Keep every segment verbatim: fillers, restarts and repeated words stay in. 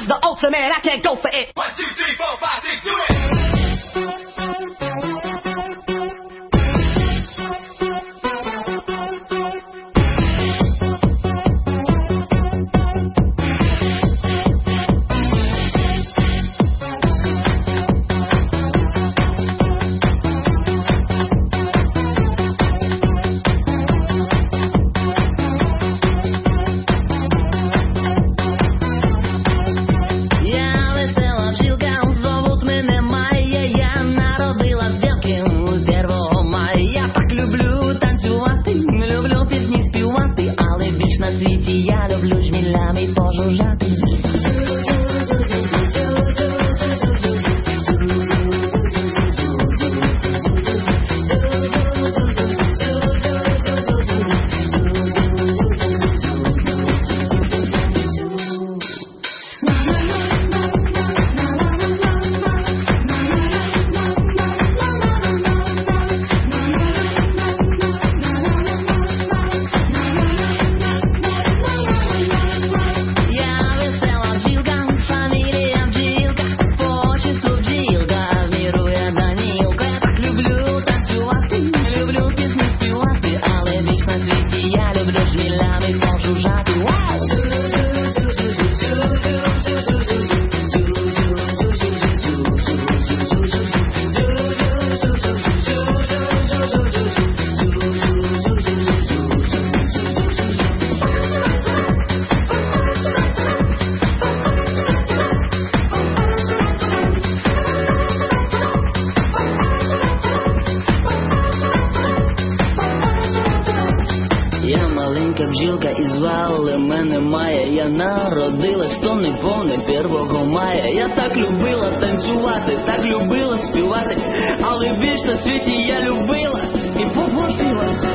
the ultimate, I can't go for it. One, two, three, four, five, six, do it. Бджілка і звали мене Майя. Я народилась, то не повне первого мая. Я так любила танцювати, так любила співати, але більш на світі я любила і поплатилась.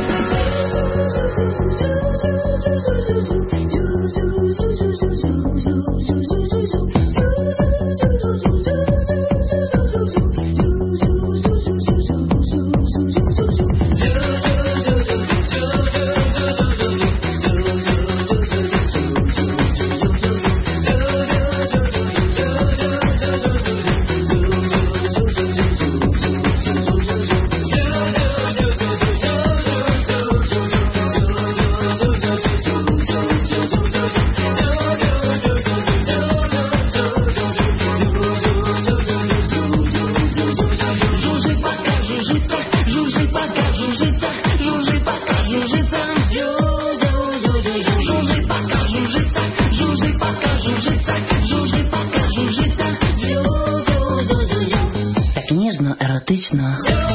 Так ніжно, еротично.